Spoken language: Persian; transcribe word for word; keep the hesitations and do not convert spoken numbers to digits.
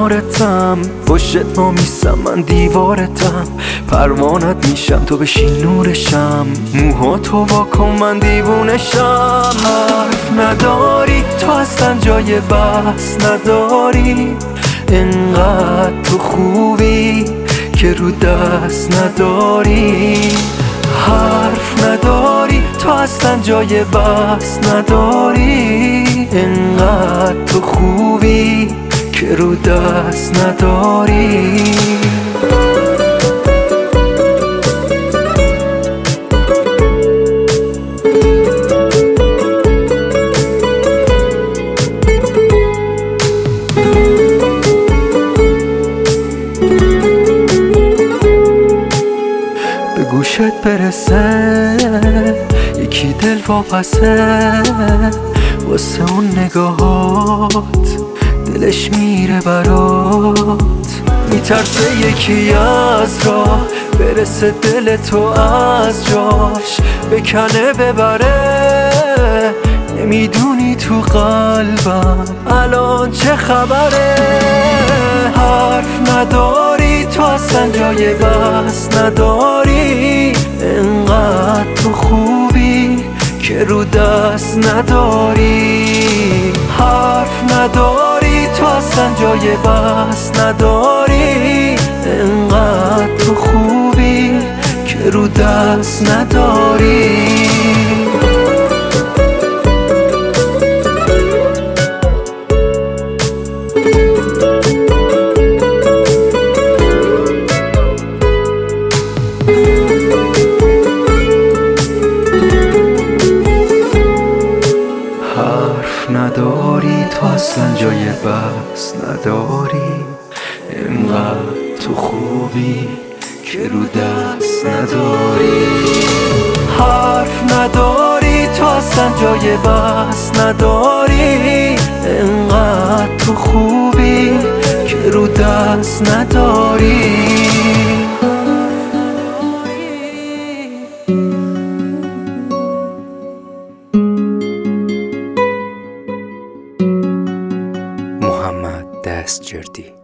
کنارتم، پشت ما میسم من دیوارتم، پروانت میشم تو بشین نورشم، موها تو واکن من دیوونشم. حرف نداری تو اصلا جای بحث نداری، انقدر تو خوبی که رو دست نداری. حرف نداری تو اصلا جای بحث نداری، انقدر تو خوبی که رو دست نداری. به گوشت برسه یکی دل واپسه، واسه اون نگاهات دلش میره برات. میترسه یکی از راه برسه دل تو از جاش، بکنه ببره. نمیدونی تو قلبم الان چه خبره. حرف نداری تو اصلا جای بحث نداری، انقدر تو خوبی که رو دست نداری. حرف نداری تو اصلا جای بحث نداری، انقدر تو خوبی که رو دست نداری. حرف نداری تو اصلا جای بحث نداری، انقدر تو خوبی که رو دست نداری. حرف نداری تو اصلا جای بحث نداری، انقدر تو خوبی که رو دست نداری. محمد دستجردی.